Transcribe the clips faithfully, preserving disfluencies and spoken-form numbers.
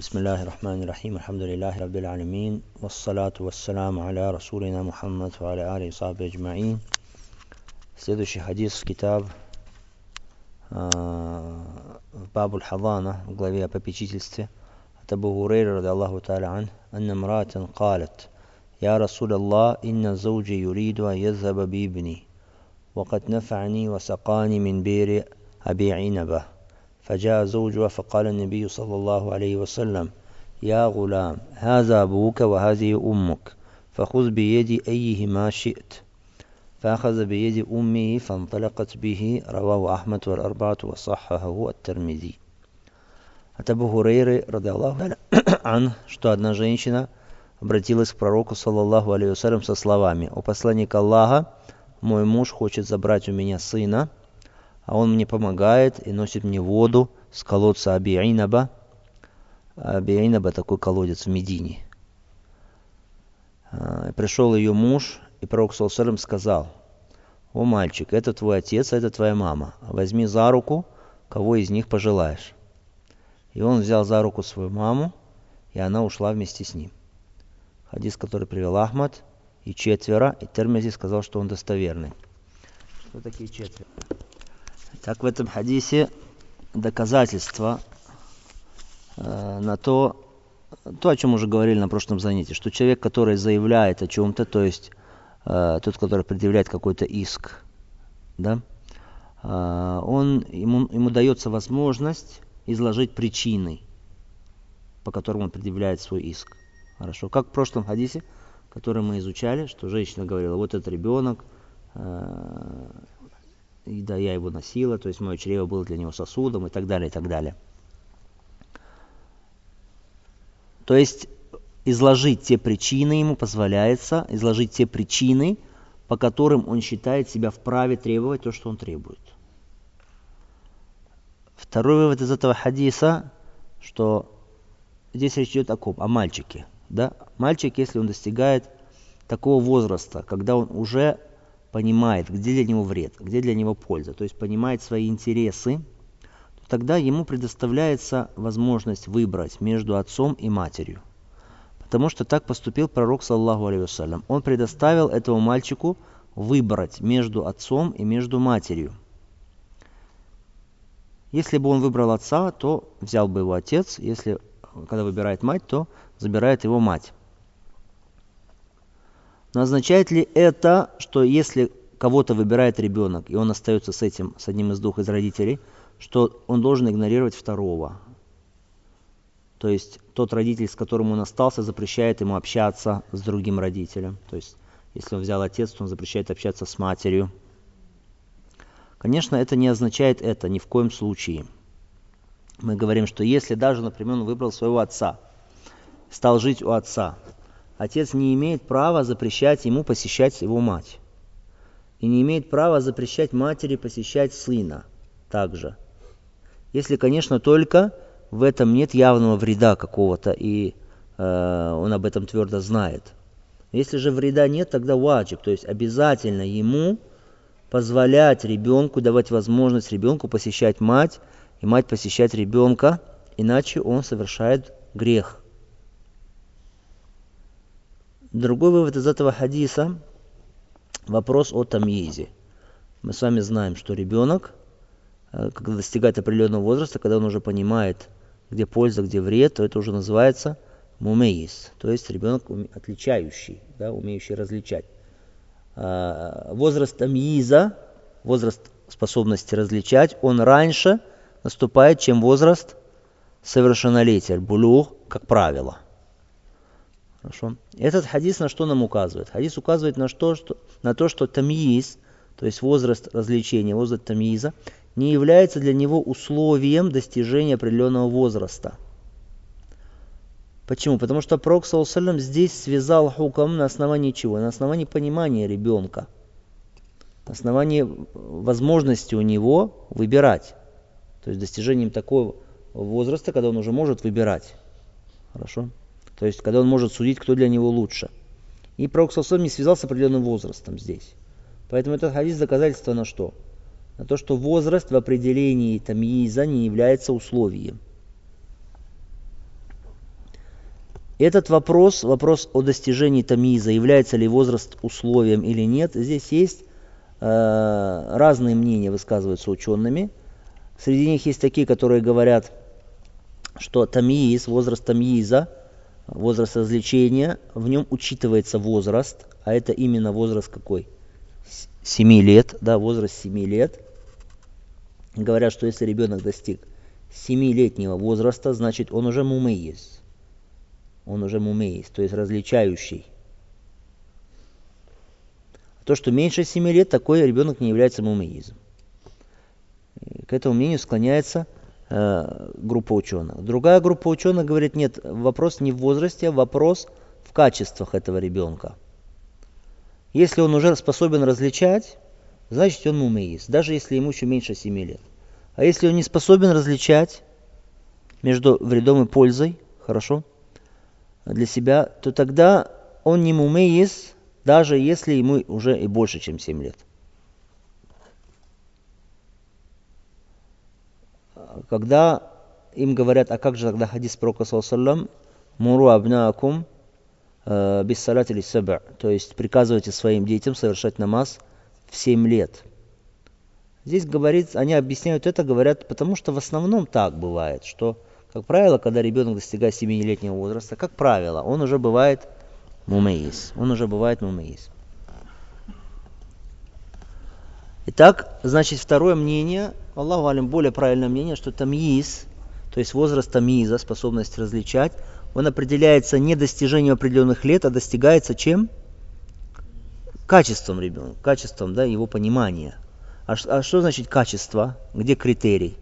بسم الله الرحمن الرحيم الحمد لله رب العالمين والصلاة والسلام على رسولنا Мухаммад وعلى آله وصحبه أجمعين. Следующий хадис в китаб в бабу аль-хадана, в главе о попечительстве, от Абу Хурейры ради Аллаху та'аля ан, анна мраатан قالت يا رسول الله إن زوجي يريد أن يذهب بابني وقد نفعني وسقاني من بئر أبي عنبة فجاء زوجها فقال النبي صلى الله عليه وسلم يا غلام هذا أبوك وهذه أمك فخذ بيد أيهما شئت فأخذ بيد أمه فانطلقت به. رواه أحمد والأربعة وصححه الترمذي. От Абу Хурейры ради Аллаху ан, что одна женщина обратилась к пророку саллаллаху алейхи вассалям со словами: «О посланник Аллаха, мой муж хочет забрать у меня сына, а он мне помогает и носит мне воду с колодца Аби Инаба». Аби Инаба — такой колодец в Медине. Пришел ее муж, и пророк саллаллаху алейхи вассалям сказал: «О мальчик, это твой отец, а это твоя мама. Возьми за руку, кого из них пожелаешь». И он взял за руку свою маму, и она ушла вместе с ним. Хадис, который привел Ахмад, и четверо, и Термизи сказал, что он достоверный. Что такие четверо? Так, в этом хадисе доказательство э, на то, то, о чем уже говорили на прошлом занятии, что человек, который заявляет о чем-то, то есть э, тот, который предъявляет какой-то иск, да, э, он, ему, ему дается возможность изложить причины, по которым он предъявляет свой иск. Хорошо. Как в прошлом хадисе, который мы изучали, что женщина говорила: вот этот ребенок, э, и да, я его носила, то есть мое чрево было для него сосудом, и так далее, и так далее. То есть изложить те причины ему позволяется, изложить те причины, по которым он считает себя вправе требовать то, что он требует. Второй вывод из этого хадиса, что здесь речь идет о ком? О мальчике. Да? Мальчик, если он достигает такого возраста, когда он уже понимает, где для него вред, где для него польза, то есть понимает свои интересы, то тогда ему предоставляется возможность выбрать между отцом и матерью. Потому что так поступил пророк, саллаллаху алейхи вассалям. Он предоставил этому мальчику выбрать между отцом и между матерью. Если бы он выбрал отца, то взял бы его отец. Если, когда выбирает мать, то забирает его мать. Но означает ли это, что если кого-то выбирает ребенок, и он остается с этим, с одним из двух из родителей, что он должен игнорировать второго? То есть тот родитель, с которым он остался, запрещает ему общаться с другим родителем. То есть если он взял отец, то он запрещает общаться с матерью. Конечно, это не означает это ни в коем случае. Мы говорим, что если даже, например, он выбрал своего отца, стал жить у отца, отец не имеет права запрещать ему посещать его мать. И не имеет права запрещать матери посещать сына также. Если, конечно, только в этом нет явного вреда какого-то, и э, он об этом твердо знает. Если же вреда нет, тогда ваджиб, то есть обязательно ему позволять ребенку, давать возможность ребенку посещать мать, и мать посещать ребенка, иначе он совершает грех. Другой вывод из этого хадиса – вопрос о тамйизе. Мы с вами знаем, что ребенок, когда достигает определенного возраста, когда он уже понимает, где польза, где вред, то это уже называется мумейис, то есть ребенок отличающий, да, умеющий различать. Возраст тамйиза, возраст способности различать, он раньше наступает, чем возраст совершеннолетия, булуг, как правило. Хорошо. Этот хадис на что нам указывает? Хадис указывает на, что, что, на то, что тамйиз, то есть возраст развлечения, возраст тамйиза, не является для него условием достижения определенного возраста. Почему? Потому что пророк саллаллаху алейхи вассалям здесь связал хукам на основании чего? На основании понимания ребенка, на основании возможности у него выбирать. То есть достижением такого возраста, когда он уже может выбирать. Хорошо? То есть, когда он может судить, кто для него лучше. И пророк саллаллаху алейхи вассалям не связал с определенным возрастом здесь. Поэтому этот хадис доказательство на что? На то, что возраст в определении тамйиза не является условием. Этот вопрос, вопрос о достижении тамиза, является ли возраст условием или нет, здесь есть э, разные мнения, высказываются учеными. Среди них есть такие, которые говорят, что тамиз, возраст тамиза, возраст развлечения, в нем учитывается возраст, а это именно возраст какой? семи лет, да, возраст семи лет. Говорят, что если ребенок достиг семилетнего возраста, значит он уже мумейз. Он уже мумейз, то есть различающий. То, что меньше семи лет, такой ребенок не является мумейзом. К этому мнению склоняется э, группа ученых. Другая группа ученых говорит, нет, вопрос не в возрасте, а вопрос в качествах этого ребенка. Если он уже способен различать, значит он мумейз, даже если ему еще меньше семи лет. А если он не способен различать между вредом и пользой, хорошо, для себя, то тогда он не мумейз, даже если ему уже и больше, чем семь лет. Когда им говорят, а как же тогда хадис пророка саллаллаху алейхи ва саллям, муру абнаакум биссалати ли саб'а, то есть приказывайте своим детям совершать намаз в семь лет. Здесь говорится, они объясняют это, говорят, потому что в основном так бывает, что, как правило, когда ребенок достигает семилетнего возраста, как правило, он уже бывает мумейз, он уже бывает мумейз. Итак, значит, второе мнение, Аллаху алям, более правильное мнение, что тамиз, то есть возраст тамиза, способность различать, он определяется не достижением определенных лет, а достигается чем? Качеством ребенка, качеством, да, его понимания. А, а что значит качество? Где критерий?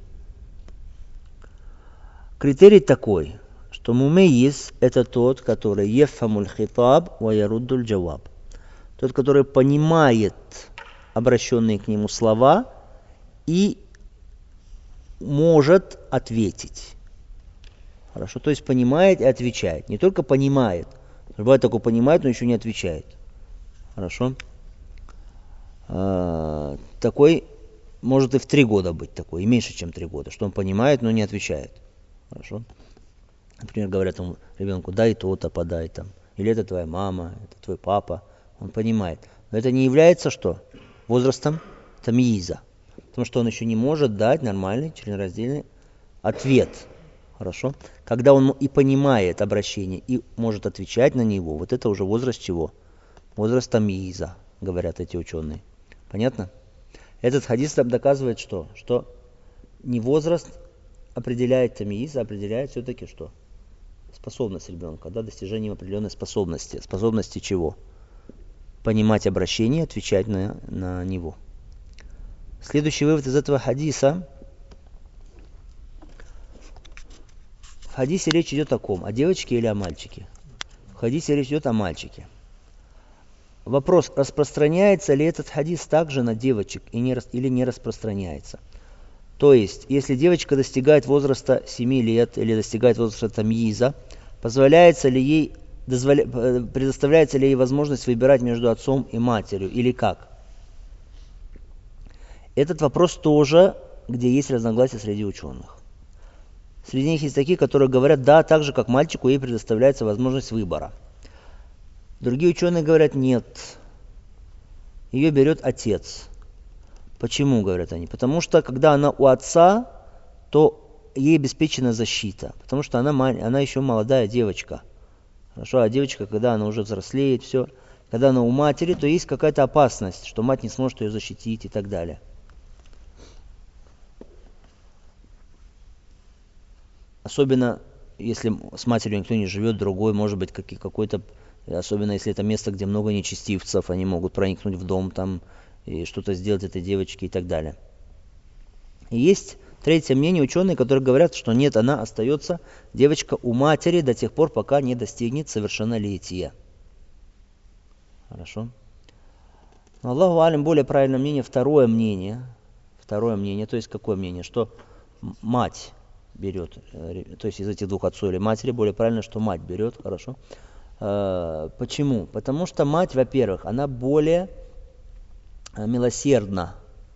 Критерий такой, что мумейз – это тот, который ефамуль хитаб ва яруддуль джаваб. Тот, который понимает обращенные к нему слова и может ответить. Хорошо, то есть понимает и отвечает. Не только понимает. Бывает такое, понимает, но еще не отвечает. Хорошо. А, такой может и в три года быть такой, и меньше, чем три года, что он понимает, но не отвечает. Хорошо. Например, говорят ему, ребенку, дай то-то, подай там. Или это твоя мама, это твой папа. Он понимает. Но это не является что? Возрастом тамиза. Потому что он еще не может дать нормальный, членораздельный ответ. Хорошо? Когда он и понимает обращение, и может отвечать на него, вот это уже возраст чего? Возраст тамиза, говорят эти ученые. Понятно? Этот хадис доказывает что? Что не возраст определяет тамиз, а определяет все-таки что? Способность ребенка, да, достижением определенной способности. Способности чего? Понимать обращение, отвечать на, на него. Следующий вывод из этого хадиса. В хадисе речь идет о ком? О девочке или о мальчике? В хадисе речь идет о мальчике. Вопрос, распространяется ли этот хадис также на девочек и не, или не распространяется? То есть, если девочка достигает возраста семи лет или достигает возраста тамиза, позволяется ли ей, дозволя, предоставляется ли ей возможность выбирать между отцом и матерью или как? Этот вопрос тоже, где есть разногласия среди ученых. Среди них есть такие, которые говорят, да, так же как мальчику ей предоставляется возможность выбора. Другие ученые говорят, нет, ее берет отец. Почему, говорят они? Потому что, когда она у отца, то ей обеспечена защита. Потому что она, она еще молодая девочка. Хорошо, а девочка, когда она уже взрослеет, все, когда она у матери, то есть какая-то опасность, что мать не сможет ее защитить и так далее. Особенно, если с матерью никто не живет, другой, может быть, какой-то, особенно если это место, где много нечестивцев, они могут проникнуть в дом там и что-то сделать этой девочке и так далее. И есть третье мнение ученые, которые говорят, что нет, она остается, девочка, у матери до тех пор, пока не достигнет совершеннолетия. Хорошо. Но Аллаху алям, более правильное мнение, второе мнение, второе мнение, то есть какое мнение, что мать берет, то есть из этих двух отцов или матери, более правильно, что мать берет, хорошо. Почему? Потому что мать, во-первых, она более милосердна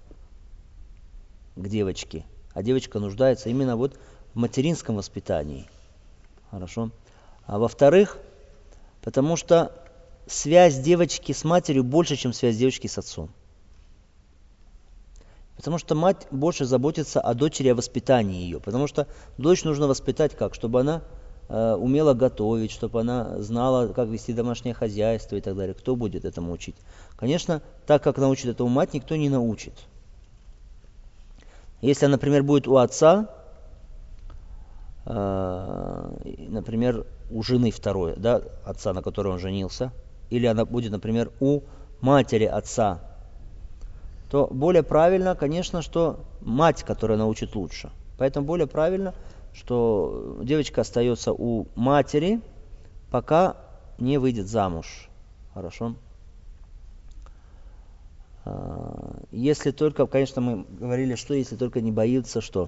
к девочке, а девочка нуждается именно вот в материнском воспитании. Хорошо. А во-вторых, потому что связь девочки с матерью больше, чем связь девочки с отцом. Потому что мать больше заботится о дочери, о воспитании ее. Потому что дочь нужно воспитать как? Чтобы она э, умела готовить, чтобы она знала, как вести домашнее хозяйство и так далее. Кто будет этому учить? Конечно, так как научит этому мать, никто не научит. Если, например, будет у отца, э, например, у жены второй, да, отца, на которой он женился, или она будет, например, у матери отца, то более правильно, конечно, что мать, которая научит лучше. Поэтому более правильно, что девочка остается у матери, пока не выйдет замуж. Хорошо? Если только, конечно, мы говорили, что если только не боится, что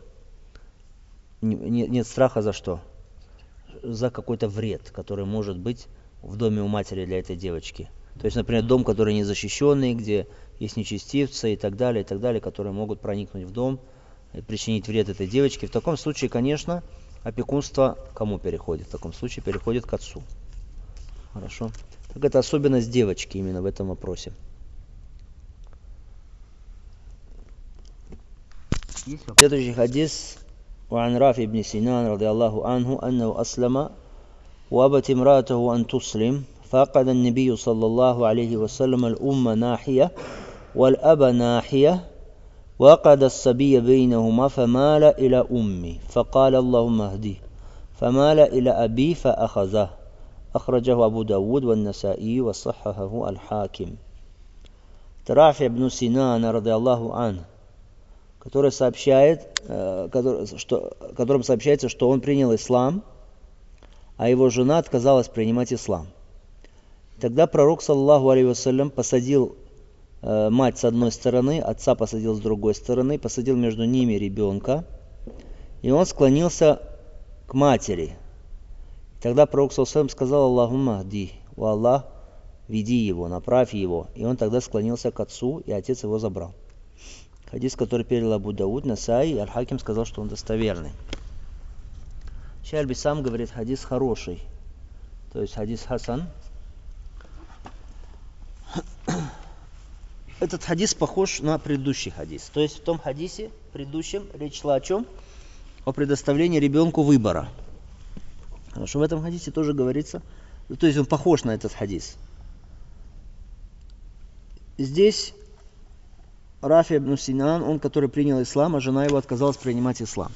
нет страха за что? За какой-то вред, который может быть в доме у матери для этой девочки. То есть, например, дом, который незащищенный, где есть нечестивцы и так далее, и так далее, которые могут проникнуть в дом и причинить вред этой девочке. В таком случае, конечно, опекунство кому переходит? В таком случае переходит к отцу. Хорошо? Так это особенность девочки именно в этом вопросе. Следующий хадис. وعن رافع بن سنان رضي الله عنه أنه أسلم وأبت امرأته أن تسلم فقد النبي صلى الله عليه وسلم الأم ناحية والأب ناحية وقد الصبي بينهما فمال إلى أمي فقال اللهم اهديه فمال إلى أبي فأخذه أخرجه أبو داود والنسائي وصححه الحاكم. رافع بن سنان رضي الله عنه, который сообщает, который, что, которым сообщается, что он принял ислам, а его жена отказалась принимать ислам. Тогда пророк, саллаллаху алейхи вассалям, посадил э, мать с одной стороны, отца посадил с другой стороны, посадил между ними ребенка, и он склонился к матери. Тогда пророк, саллаллаху алейхи вассалям, сказал: «Аллахумма ахди, о Аллах, веди его, направь его». И он тогда склонился к отцу, и отец его забрал. Хадис, который передал Абу Дауд, Насаи, и Аль-Хаким сказал, что он достоверный. Шальби сам говорит, хадис хороший, то есть хадис хасан. Этот хадис похож на предыдущий хадис. То есть в том хадисе, предыдущем, речь шла о чем? О предоставлении ребенку выбора. Хорошо, в этом хадисе тоже говорится, то есть он похож на этот хадис. Здесь Рафи ибн Синан, он, который принял ислам, а жена его отказалась принимать ислам.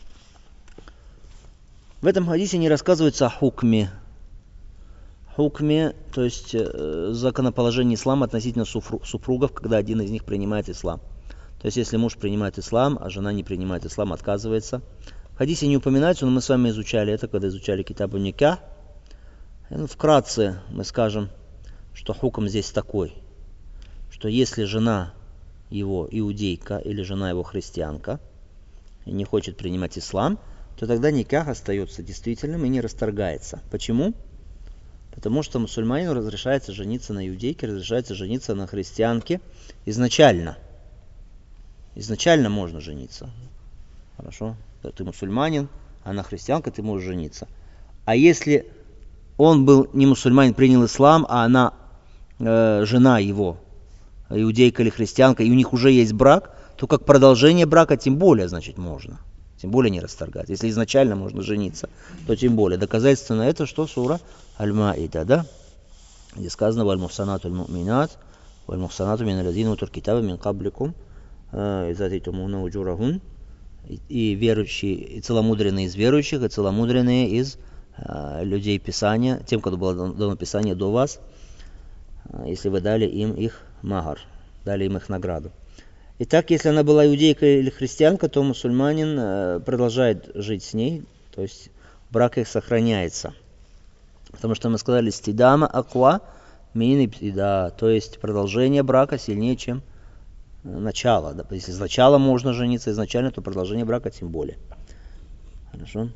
В этом хадисе не рассказывается о хукме. Хукме, то есть э, законоположение ислама относительно супругов, когда один из них принимает ислам. То есть если муж принимает ислам, а жена не принимает ислам, отказывается. В хадисе не упоминается, но мы с вами изучали это, когда изучали китабу никах. Вкратце мы скажем, что хукм здесь такой, что если жена его иудейка или жена его христианка и не хочет принимать ислам, то тогда никах остается действительным и не расторгается. Почему? Потому что мусульманину разрешается жениться на иудейке, разрешается жениться на христианке изначально. Изначально можно жениться. Хорошо? Ты мусульманин, она христианка, ты можешь жениться. А если он был не мусульманин, принял ислам, а она э, жена его, иудейка или христианка, и у них уже есть брак, то как продолжение брака тем более, значит, можно. Тем более не расторгать. Если изначально можно жениться, то тем более. Доказательство на это, что сура Аль-Маида, да? Где сказано: «Валь-мухсанату аль-му'минат, валь-мухсанату мин аль-ладзина утур китаба мин кабликум, изатитумуна уджурахун». И верующие, и целомудренные из верующих, и целомудренные из э, людей Писания, тем, кто было дано Писание до вас, э, если вы дали им их магар, дали им их награду. Итак, если она была иудейка или христианка, то мусульманин э, продолжает жить с ней, то есть брак их сохраняется. Потому что мы сказали «стидама аква мин ибтида», то есть продолжение брака сильнее, чем начало. Да, если сначала можно жениться изначально, то продолжение брака тем более. Хорошо.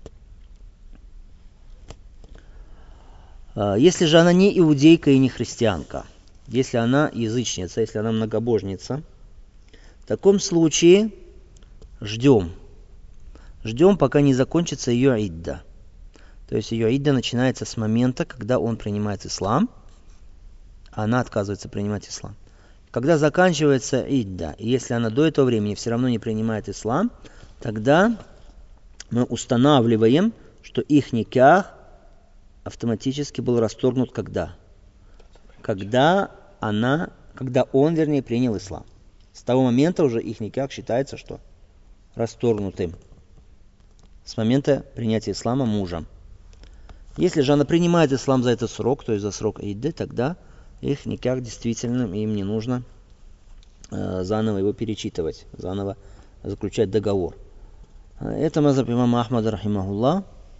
Если же она не иудейка и не христианка, если она язычница, если она многобожница, в таком случае ждем. Ждем, пока не закончится ее идда. То есть ее идда начинается с момента, когда он принимает ислам, а она отказывается принимать ислам. Когда заканчивается идда, и если она до этого времени все равно не принимает ислам, тогда мы устанавливаем, что их никах автоматически был расторгнут когда? Когда она, когда он, вернее, принял ислам. С того момента уже их никах считается, что расторгнутым. С момента принятия ислама мужем. Если же она принимает ислам за этот срок, то есть за срок идды, тогда их никак действительно им не нужно э, заново его перечитывать, заново заключать договор. Это мазхаб имама Ахмада рахимахуллах.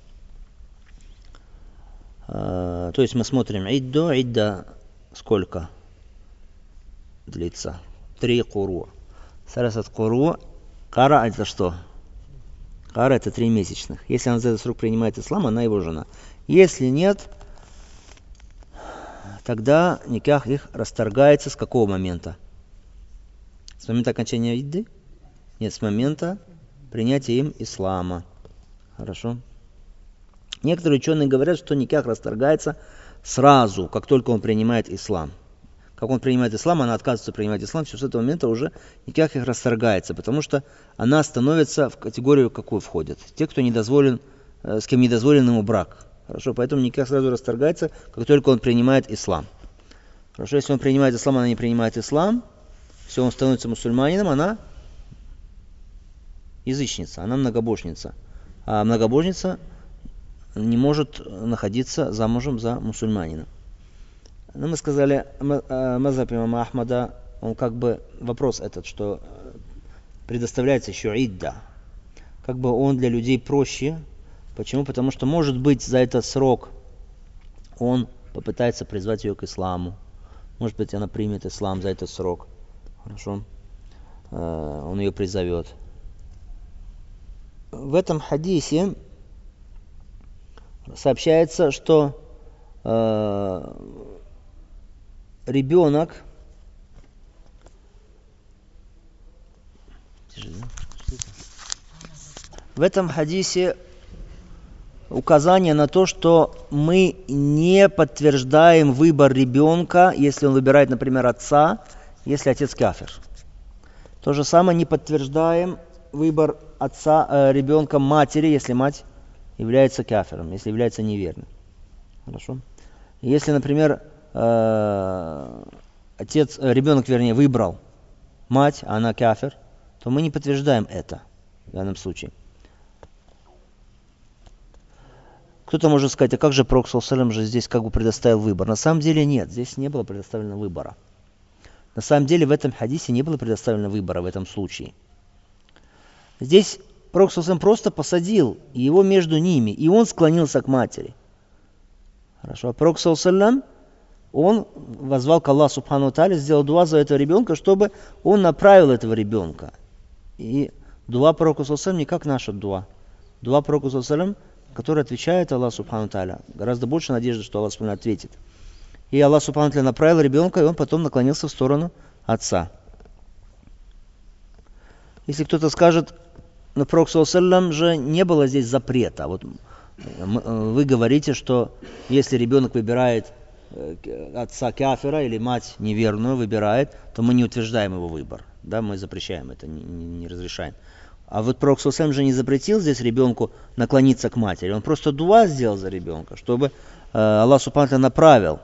Э, то есть мы смотрим идду, идда сколько длится? Три куру. Сарасат куру. Кара это что? Кара это три месячных. Если она за этот срок принимает ислам, она его жена. Если нет, тогда никах их расторгается с какого момента? С момента окончания идды? Нет, с момента принятия им ислама. Хорошо? Некоторые ученые говорят, что никах расторгается сразу, как только он принимает ислам. Как он принимает ислам, она отказывается принимать ислам, все с этого момента уже никак их расторгается, потому что она становится в категорию, какую входит. Те, кто недозволен, с кем недозволен ему брак. Хорошо, поэтому никак сразу расторгается, как только он принимает ислам. Хорошо, если он принимает ислам, она не принимает ислам, все, он становится мусульманином, она язычница, она многобожница. А многобожница не может находиться замужем за мусульманином. Но мы сказали, мазхаб имама Ахмада, он как бы, вопрос этот, что предоставляется еще идда, как бы он для людей проще. Почему? Потому что, может быть, за этот срок он попытается призвать ее к исламу. Может быть, она примет ислам за этот срок. Хорошо? Он ее призовет. В этом хадисе сообщается, что ребенок в этом хадисе указание на то, что мы не подтверждаем выбор ребенка, если он выбирает, например, отца, если отец кафир. То же самое не подтверждаем выбор отца, э, ребенка матери, если мать является кафиром, если является неверным. Хорошо? Если, например, э, отец, э, ребенок, вернее, выбрал мать, а она кафир, то мы не подтверждаем это в данном случае. Кто-то может сказать, а как же Пророк саллаллаху алейхи ва саллям же здесь как бы предоставил выбор? На самом деле нет, здесь не было предоставлено выбора. На самом деле в этом хадисе не было предоставлено выбора в этом случае. Здесь Пророк саллаллаху алейхи ва саллям просто посадил его между ними, и он склонился к матери. Хорошо, а Пророк саллаллаху алейхи ва саллям, он воззвал к Аллаху субхану ва тааля, сделал дуа за этого ребенка, чтобы он направил этого ребенка. И дуа Пророка саллаллаху алейхи ва саллям не как наша дуа. Дуа Пророка саллаллаху алейхи ва саллям, который отвечает Аллах субхану тааля. Гораздо больше надежды, что Аллах субхану ответит. И Аллах субхану тааля направил ребенка, и он потом наклонился в сторону отца. Если кто-то скажет, на Пророк саллаллаху алейхи ва саллям же не было здесь запрета. Вот вы говорите, что если ребенок выбирает отца кафира или мать неверную выбирает, то мы не утверждаем его выбор. Да, мы запрещаем это, не, не разрешаем. А вот Пророк саллаллаху алейхи ва саллям же не запретил здесь ребенку наклониться к матери. Он просто дуа сделал за ребенка, чтобы э, Аллах субхану тааля направил.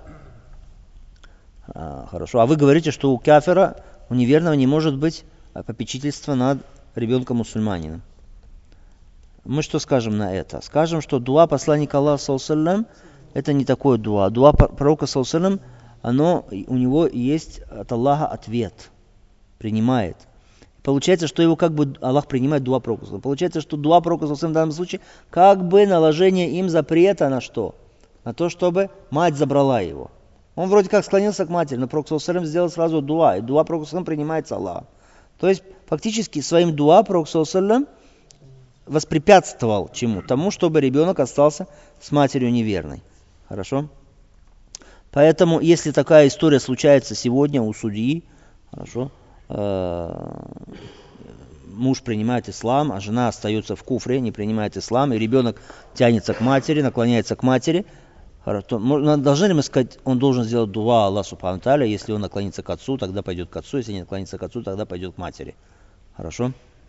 А, хорошо. А вы говорите, что у кафира, у неверного не может быть попечительства над ребенком мусульманином. Мы что скажем на это? Скажем, что дуа посланника Аллаха саллаллаху алейхи ва саллям это не такое дуа. Дуа пророка саллаллаху алейхи ва саллям, оно, у него есть от Аллаха ответ. Принимает. Получается, что его как бы Аллах принимает дуа пророка. Получается, что дуа пророка в данном случае как бы наложение им запрета на что? На то, чтобы мать забрала его. Он вроде как склонился к матери, но пророк сделал сразу дуа, и дуа пророка принимается Аллахом. То есть фактически своим дуа пророк воспрепятствовал чему? Тому, чтобы ребенок остался с матерью неверной. Хорошо? Поэтому, если такая история случается сегодня у судьи, хорошо, муж принимает ислам, а жена остается в куфре, не принимает ислам, и ребенок тянется к матери, наклоняется к матери, должны ли мы сказать, он должен сделать дуа Аллаху субхану тааля, если он наклонится к отцу, тогда пойдет к отцу, если не наклонится к отцу, тогда пойдет к матери. Хорошо?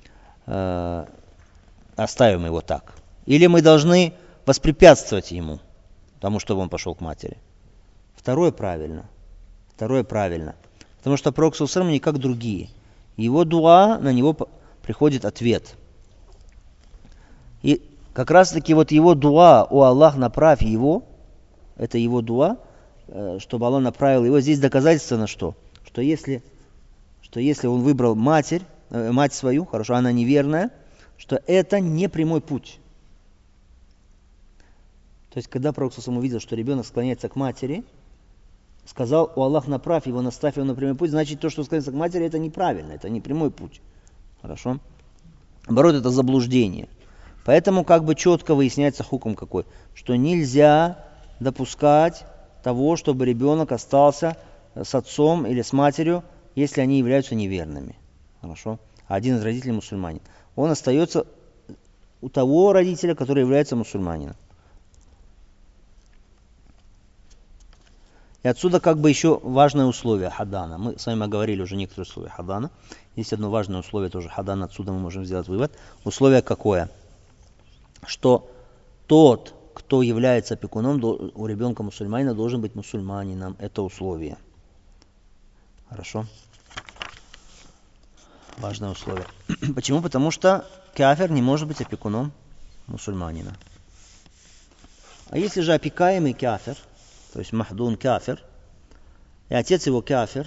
Оставим его так. Или мы должны воспрепятствовать ему, тому, чтобы он пошел к матери. Второе правильно. Второе правильно. Потому что пророк саллаллаху алейхи ва саллям не как другие. Его дуа, на него приходит ответ. И как раз таки вот его дуа, о Аллах, направь его, это его дуа, чтобы Аллах направил его. Здесь доказательство на что? Что если, что если он выбрал матерь, мать свою, хорошо, она неверная, что это не прямой путь. То есть, когда пророк саллаллаху алейхи ва саллям увидел, что ребенок склоняется к матери, сказал, о Аллах, направь его, наставь его на прямой путь, значит, то, что склоняется к матери, это неправильно, это не прямой путь. Хорошо? Наоборот, это заблуждение. Поэтому как бы четко выясняется хукм какой, что нельзя допускать того, чтобы ребенок остался с отцом или с матерью, если они являются неверными. Хорошо? А один из родителей мусульманин. Он остается у того родителя, который является мусульманином. И отсюда как бы еще важное условие хадана. Мы с вами говорили уже некоторые условия хадана. Есть одно важное условие тоже хадана, отсюда мы можем сделать вывод. Условие какое? Что тот, кто является опекуном у ребенка мусульманина, должен быть мусульманином. Это условие. Хорошо? Важное условие. Почему? Потому что кафир не может быть опекуном мусульманина. А если же опекаемый кафир, то есть махдун кафир, и отец его кафир,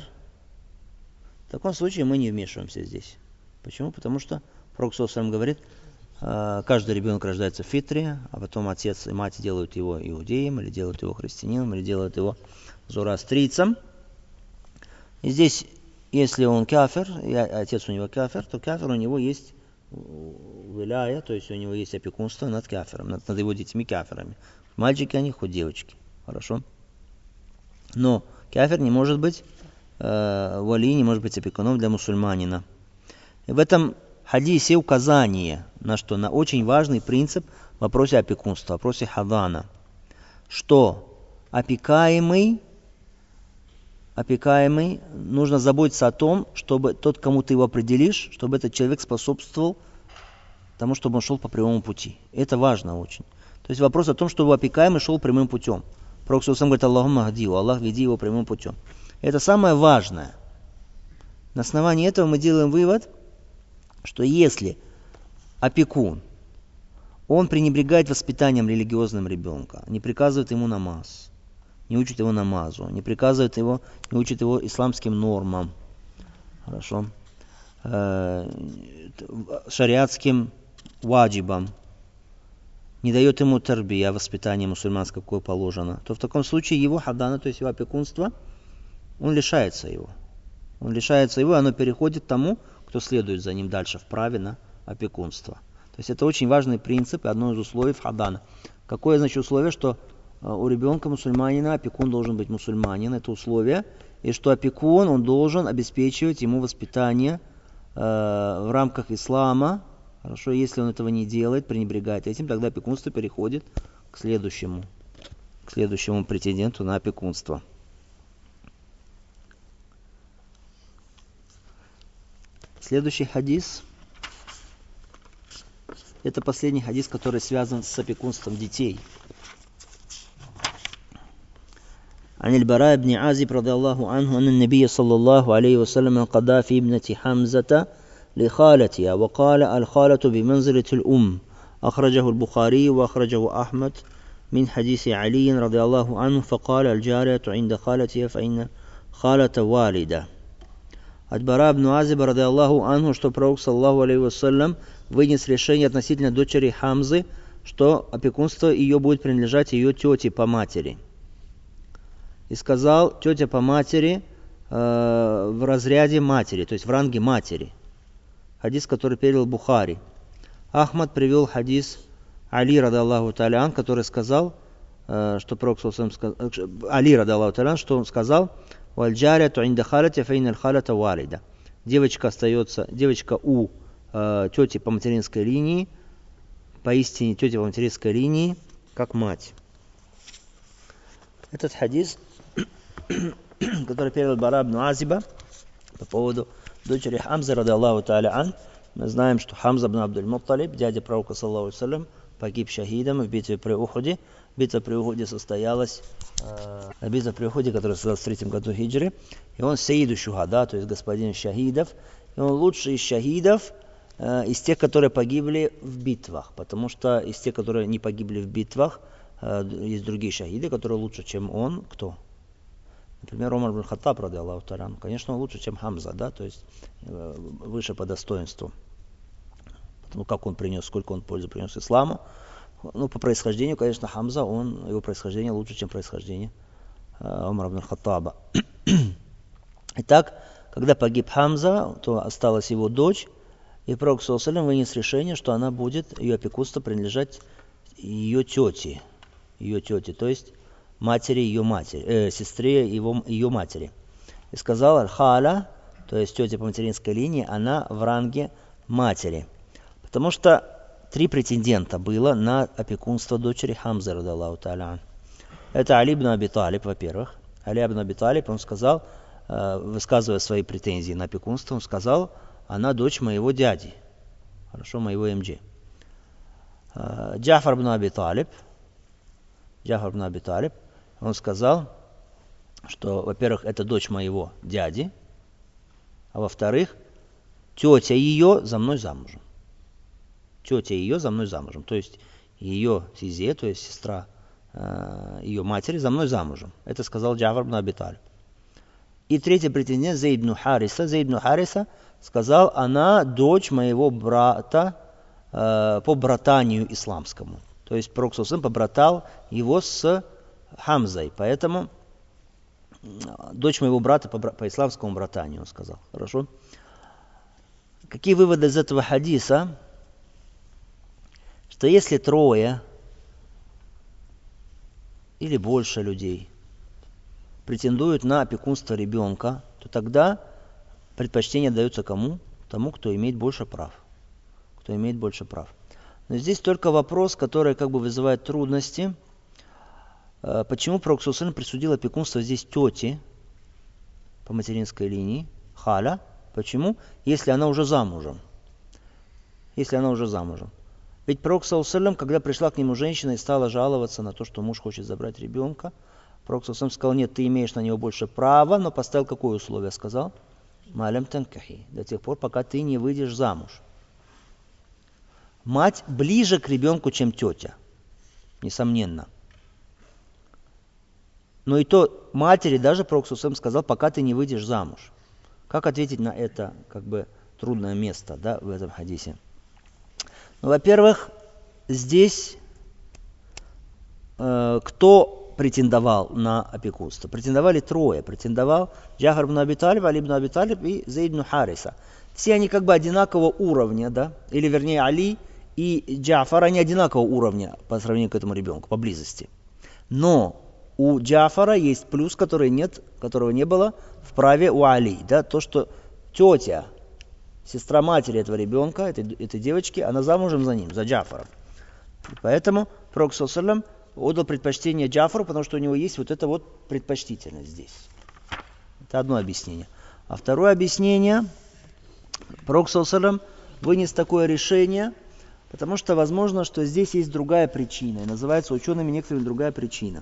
в таком случае мы не вмешиваемся здесь. Почему? Потому что пророк саллаллаху алейхи ва саллям говорит, каждый ребенок рождается в фитре, а потом отец и мать делают его иудеем, или делают его христианином, или делают его зороастрийцем. И здесь, если он кафир, и отец у него кафир, то кафир у него есть виляя, то есть у него есть опекунство над кафиром, над, над его детьми кафирами. Мальчики они, хоть девочки. Хорошо? Но кафир не может быть э, вали, не может быть опекуном для мусульманина. И в этом хадисе указание на что? На очень важный принцип в вопросе опекунства, в вопросе хадана. Что опекаемый, опекаемый, нужно заботиться о том, чтобы тот, кому ты его определишь, чтобы этот человек способствовал тому, чтобы он шел по прямому пути. Это важно очень. То есть вопрос о том, чтобы опекаемый шел прямым путем. Пророк саллаллаху алейхи ва саллям говорит, Аллахумма гади, Аллах, веди его прямым путем. Это самое важное. На основании этого мы делаем вывод, что если опекун, он пренебрегает воспитанием религиозным ребенка, не приказывает ему намаз, не учит его намазу, не приказывает его, не учит его исламским нормам, хорошо, э, шариатским ваджибам, не дает ему тарбия, воспитание мусульманское, какое положено, то в таком случае его хадана, то есть его опекунство, он лишается его. Он лишается его, и оно переходит к тому, кто следует за ним дальше в праве на опекунство. То есть это очень важный принцип и одно из условий хадана. Какое, значит, условие, что у ребенка мусульманина опекун должен быть мусульманин, это условие, и что опекун, он должен обеспечивать ему воспитание э, в рамках ислама. Хорошо, если он этого не делает, пренебрегает этим, тогда опекунство переходит к следующему, к следующему претенденту на опекунство. Следующий хадис. Это последний хадис, который связан с опекунством детей. عن البراء بن عازب رضي الله عنه أن النبي صلى الله عليه وسلم قضى في ابنة حمزة لخالتها وقال الخالة بمنزلة الأم أخرجه البخاري وأخرجه أحمد من حديث علي رضي الله عنه فقال الجارية عند خالتها فإن خالة والدة. От Бара ибн Азиба, ради Аллаху анху, что пророк, саллаллаху алейхи вассалям, вынес решение относительно дочери Хамзы, что опекунство ее будет принадлежать ее тете по матери. И сказал, тетя по матери э, в разряде матери, то есть в ранге матери. Хадис, который перевел Бухари. Ахмад привел хадис Али, ради Аллаху та'аля, который сказал, э, что пророк, саллаллаху алейхи вассалям, сказал, Али, ради Аллаху та'аля, что он сказал, девочка остается, девочка у э, тети по материнской линии, поистине тетя по материнской линии, как мать. Этот хадис, который перевел Бара ибн Азиба по поводу дочери Хамзы, ради Аллаху та'аля ан, мы знаем, что Хамза ибн Абдуль-Мутталиб, дядя пророка, саллаллаху алейхи ва саллям, погиб шахидом в битве при Ухуде. Битва при Ухуде состоялась, э, битва при Ухуде, которая состоялась в третьем году хиджры. И он сейиду шухада, то есть господин шахидов. И он лучший из шахидов, э, из тех, которые погибли в битвах. Потому что из тех, которые не погибли в битвах, э, есть другие шахиды, которые лучше, чем он. Кто? Например, Умар ибн Хаттаб, ради Аллаху та'аля, конечно, он лучше, чем Хамза, да, то есть э, выше по достоинству. Ну, как он принес, сколько он пользы принес исламу. Ну, по происхождению, конечно, Хамза, он, его происхождение лучше, чем происхождение э, Умара ибн Хаттаба. Итак, когда погиб Хамза, то осталась его дочь, и пророк, саллаллаху алейхи ва саллям, вынес решение, что она будет, ее опекунство принадлежать ее тете, ее тете, то есть матери ее матери, э, сестре его, ее матери. И сказал аль-халя, то есть тетя по материнской линии, она в ранге матери. Потому что три претендента было на опекунство дочери Хамзы, ради Аллаху та'аля ан. Это Али ибн Аби Талиб, во-первых. Али ибн Аби Талиб, он сказал, э, высказывая свои претензии на опекунство, он сказал, она дочь моего дяди, хорошо, моего МД. Э, Джафар ибн Аби Талиб, Джафар ибн Аби Талиб, он сказал, что, во-первых, это дочь моего дяди, а во-вторых, тетя ее за мной замужем. Тетя ее за мной замужем. То есть ее сизе, то есть сестра э, ее матери, за мной замужем. Это сказал Джафар ибн Аби Талиб. И третий претендент, Зейд ибн Хариса. Зейд ибн Хариса сказал, она дочь моего брата э, по братанию исламскому. То есть пророк саллаллаху алейхи ва саллям побратал его с Хамзой. Поэтому дочь моего брата по, по исламскому братанию, он сказал. Хорошо? Какие выводы из этого хадиса? Что если трое или больше людей претендуют на опекунство ребенка, то тогда предпочтение дается кому? Тому, кто имеет больше прав. Кто имеет больше прав. Но здесь только вопрос, который как бы вызывает трудности. Почему пророк саллаллаху алейхи ва саллям присудил опекунство здесь тете по материнской линии, халя? Почему? Если она уже замужем. Если она уже замужем. Ведь пророк, саллаллаху алейхи ва саллям, когда пришла к нему женщина и стала жаловаться на то, что муж хочет забрать ребенка, пророк, саллаллаху алейхи ва саллям, сказал, нет, ты имеешь на него больше права, но поставил какое условие? Сказал, малям танкахи, до тех пор, пока ты не выйдешь замуж. Мать ближе к ребенку, чем тетя, несомненно. Но и то матери даже пророк, саллаллаху алейхи ва саллям, сказал, пока ты не выйдешь замуж. Как ответить на это как бы трудное место, да, в этом хадисе? Ну, во-первых, здесь э, кто претендовал на опекунство? Претендовали трое. Претендовал Джафар ибн Аби Талиб, Али ибн Аби Талиб и Зейд ибн Хариса. Все они как бы одинакового уровня, да? Или вернее Али и Джафар, они одинакового уровня по сравнению к этому ребенку, по близости. Но у Джафара есть плюс, который нет, которого не было в праве у Али. Да? То, что тетя, сестра матери этого ребенка, этой, этой девочки, она замужем за ним, за Джафаром. И поэтому пророк, саллаллаху алейхи ва саллям, отдал предпочтение Джафару, потому что у него есть вот эта вот предпочтительность здесь. Это одно объяснение. А второе объяснение, пророк, саллаллаху алейхи ва саллям, вынес такое решение, потому что возможно, что здесь есть другая причина, и называется учеными некоторыми другая причина.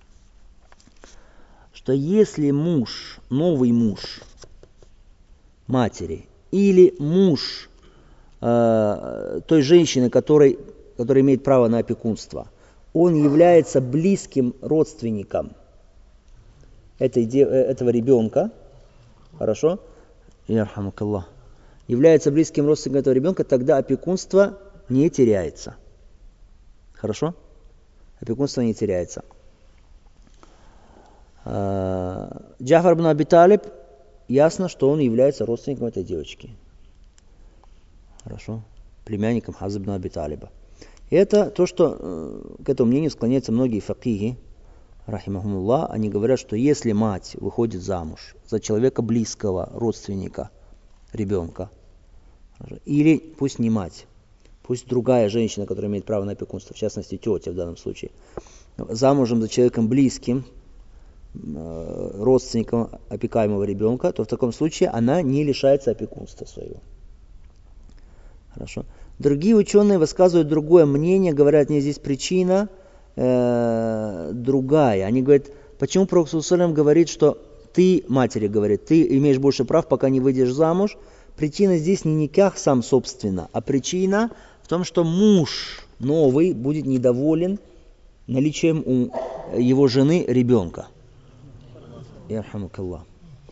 Что если муж, новый муж матери, или муж э, той женщины, который, который имеет право на опекунство, он является близким родственником этой, этого ребенка, хорошо? Ярхамукаллах. Является близким родственником этого ребенка, тогда опекунство не теряется. Хорошо? Опекунство не теряется. Джафар ибн Аби Талиб, ясно, что он является родственником этой девочки. Хорошо? Племянником Хамзы ибн Аби Талиба. И это то, что э, к этому мнению склоняются многие факихи, рахимахумуллах. Они говорят, что если мать выходит замуж за человека близкого, родственника ребенка, Или пусть не мать, пусть другая женщина, которая имеет право на опекунство, в частности тетя в данном случае, замужем за человеком близким, родственником опекаемого ребенка, то в таком случае она не лишается опекунства своего. Хорошо. Другие ученые высказывают другое мнение, говорят, не здесь причина э, другая. Они говорят, почему Пророк саллаллаху алейхи ва саллям говорит, что ты, матери говорит, ты имеешь больше прав, пока не выйдешь замуж. Причина здесь не никах сам собственно, а причина в том, что муж новый будет недоволен наличием у его жены ребенка. Ярхамукаллах.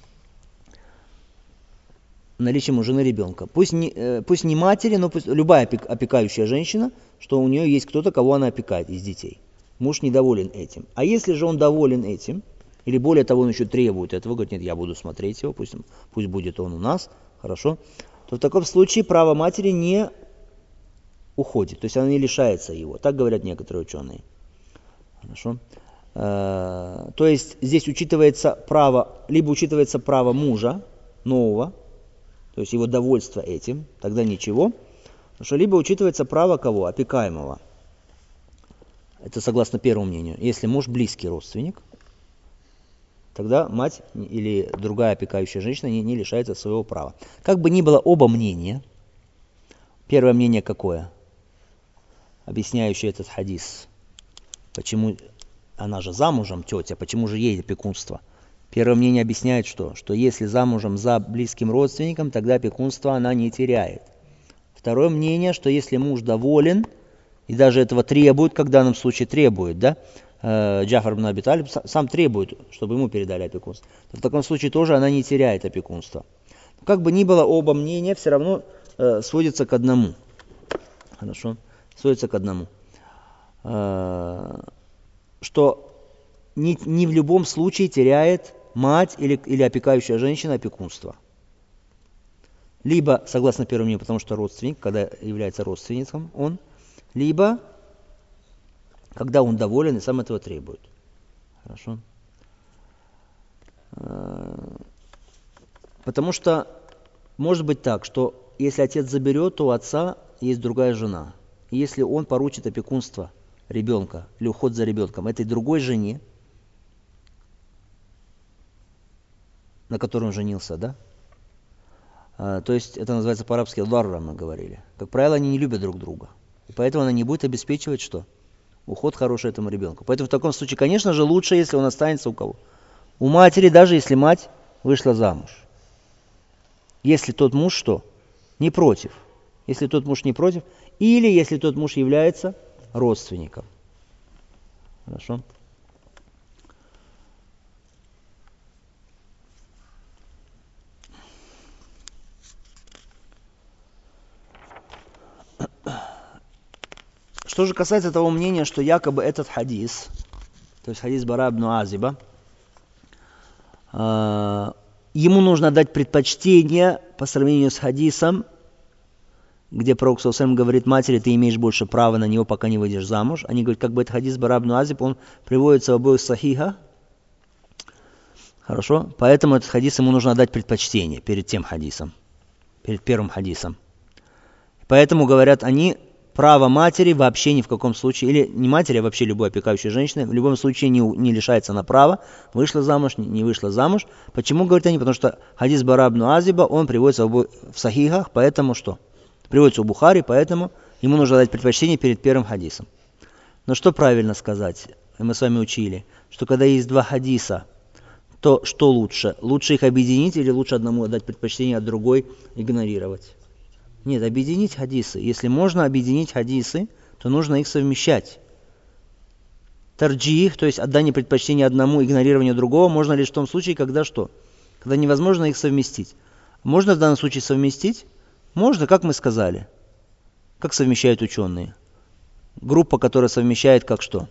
Наличием у жены ребенка. Пусть не, пусть не матери, но пусть любая опекающая женщина, что у нее есть кто-то, кого она опекает из детей. Муж недоволен этим. А если же он доволен этим, или более того, он еще требует этого, говорит, нет, я буду смотреть его, пусть, пусть будет он у нас, хорошо, то в таком случае право матери не уходит, то есть она не лишается его. Так говорят некоторые ученые. Хорошо. То есть здесь учитывается право, либо учитывается право мужа нового, то есть его довольство этим, тогда ничего, что либо учитывается право кого? Опекаемого. Это согласно первому мнению. Если муж близкий родственник, тогда мать или другая опекающая женщина не, не лишается своего права. Как бы ни было оба мнения, первое мнение какое? Объясняющее этот хадис. Почему... Она же замужем, тетя, почему же ей опекунство? Первое мнение объясняет, что? Что если замужем за близким родственником, тогда опекунство она не теряет. Второе мнение, что если муж доволен, и даже этого требует, как в данном случае требует, да, Джафар ибн Аби Талиб сам требует, чтобы ему передали опекунство, то в таком случае тоже она не теряет опекунство. Как бы ни было, оба мнения все равно э, сводятся к одному. Хорошо? Сводятся к одному. Э, что не, не в любом случае теряет мать или, или опекающая женщина опекунство. Либо, согласно первому мнению, потому что родственник, когда является родственником он, либо, когда он доволен и сам этого требует. Хорошо? Потому что может быть так, что если отец заберет, то у отца есть другая жена. И если он поручит опекунство ребенка или уход за ребенком этой другой жене, на которой он женился, да? А, то есть это называется по-арабски ларра, мы говорили. Как правило, они не любят друг друга. И поэтому она не будет обеспечивать что? Уход хороший этому ребенку. Поэтому в таком случае, конечно же, лучше, если он останется у кого? У матери, даже если мать вышла замуж. Если тот муж что? Не против. Если тот муж не против, или если тот муж является родственником. Хорошо? Что же касается того мнения, что якобы этот хадис, то есть хадис Бара ибн Азиба, э, ему нужно дать предпочтение по сравнению с хадисом, где Пророк саллаллаху алейхи ва саллям говорит матери, ты имеешь больше права на него, пока не выйдешь замуж. Они говорят, как бы этот хадис Бара ибн Азиб, он приводится в обоих сахихах. Хорошо? Поэтому этот хадис ему нужно дать предпочтение перед тем хадисом, перед первым хадисом. Поэтому говорят они, право матери вообще ни в каком случае, или не матери, а вообще любой опекающей женщины, в любом случае не, не лишается она права, вышла замуж, не, не вышла замуж. Почему, говорят они? Потому что хадис Бара ибн Азиба, он приводится в, обо... в сахихах, поэтому что? Приводится у Бухари, поэтому ему нужно дать предпочтение перед первым хадисом. Но что правильно сказать? Мы с вами учили, что когда есть два хадиса, то что лучше? Лучше их объединить или лучше одному дать предпочтение, а другой игнорировать? Нет, объединить хадисы. Если можно объединить хадисы, то нужно их совмещать. Тарджих, то есть отдание предпочтения одному, игнорирование другого, можно лишь в том случае, когда что? Когда невозможно их совместить. Можно в данном случае совместить? Можно, как мы сказали. Как совмещают ученые? Группа, которая совмещает как что?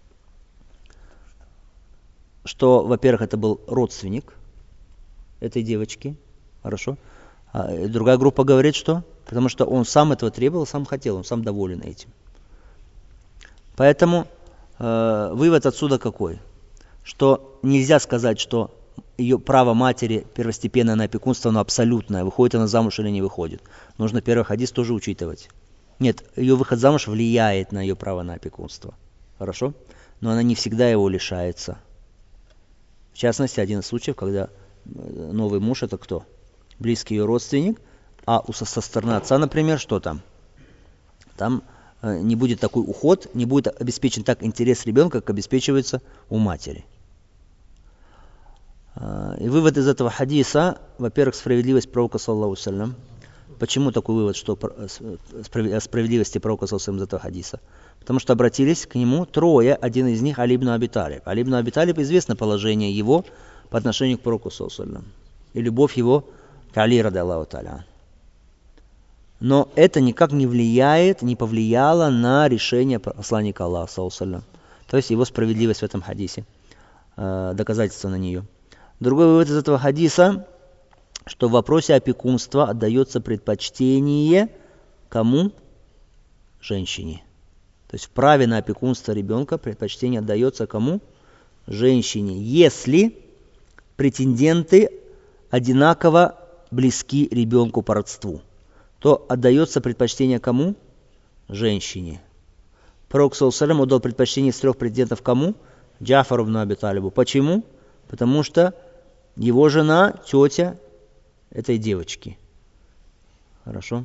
Что, во-первых, это был родственник этой девочки. Хорошо. А другая группа говорит, что? Потому что он сам этого требовал, сам хотел, он сам доволен этим. Поэтому э, вывод отсюда какой? Что нельзя сказать, что ее право матери первостепенное на опекунство, оно абсолютное. Выходит она замуж или не выходит. Нужно первый хадис тоже учитывать. Нет, ее выход замуж влияет на ее право на опекунство. Хорошо? Но она не всегда его лишается. В частности, один из случаев, когда новый муж это кто? Близкий ее родственник, а со стороны отца, например, что там? Там не будет такой уход, не будет обеспечен так интерес ребенка, как обеспечивается у матери. И вывод из этого хадиса, во-первых, справедливость пророка, саллаллаху алейхи ва саллям. Почему такой вывод, что о справедливости пророка, саллаллаху алейхи ва саллям, из этого хадиса? Потому что обратились к нему трое, один из них Али ибн Аби Талиб. Али ибн Аби Талиб известно положение его по отношению к пророку, саллаллаху алейхи ва саллям, и любовь его к Али, радиаллаху та'аля. Но это никак не влияет, не повлияло на решение посланника Аллаха, саллаллаху алейхи ва саллям. То есть его справедливость в этом хадисе, доказательство на нее. Другой вывод из этого хадиса, что в вопросе опекунства отдается предпочтение кому? Женщине. То есть в праве на опекунство ребенка предпочтение отдается кому? Женщине. Если претенденты одинаково близки ребенку по родству, то отдается предпочтение кому? Женщине. Пророк, саллаллаху алейхи ва саллям, отдал предпочтение из трех претендентов кому? Джафару ибн Аби Талибу. Почему? Потому что его жена, тетя этой девочки. Хорошо?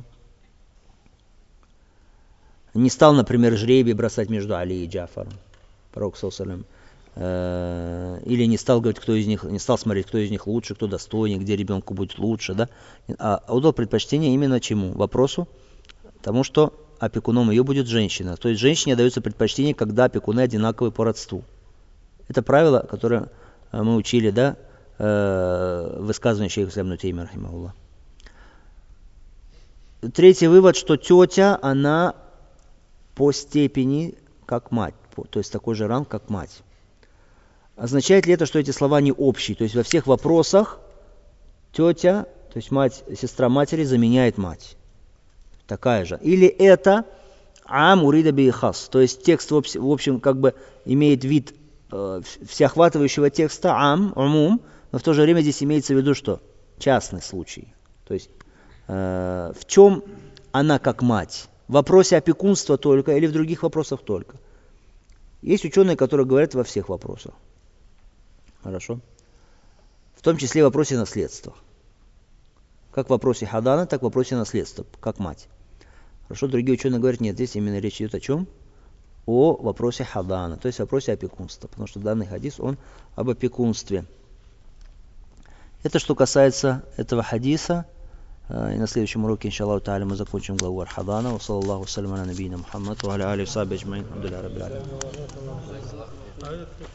Не стал, например, жребий бросать между Али и Джафаром. Пророк, саллаллаху алейхи ва саллям. Или не стал говорить, кто из них, не стал смотреть, кто из них лучше, кто достойнее, где ребенку будет лучше, да? А отдал предпочтение именно чему? Вопросу тому, что опекуном ее будет женщина. То есть женщине дается предпочтение, когда опекуны одинаковые по родству. Это правило, которое мы учили, да, в высказывании шейха ибн Теймия, рахимахуллах. Третий вывод, что тетя, она по степени как мать, то есть такой же ранг, как мать. Означает ли это, что эти слова не общие? То есть во всех вопросах тетя, то есть мать, сестра матери заменяет мать. Такая же. Или это ам урида би хас, то есть текст в общем как бы имеет вид э, всеохватывающего текста ам, умум, но в то же время здесь имеется в виду что? Частный случай. То есть э, в чем она как мать? В вопросе опекунства только или в других вопросах только? Есть ученые, которые говорят во всех вопросах. Хорошо? В том числе в вопросе наследства. Как в вопросе хадана, так в вопросе наследства, как мать. Хорошо, другие ученые говорят, нет, здесь именно речь идет о чем? О вопросе хадана, то есть о вопросе опекунства. Потому что данный хадис, он об опекунстве. Это что касается этого хадиса. И на следующем уроке, иншаллаху та'аля, мы закончим главу аль-хадана. Ва саллаллаху салям аля набийна Мухаммад ва аля алихи ва сахбихи аджмаин. Алхамдулиллахи раббил алямин.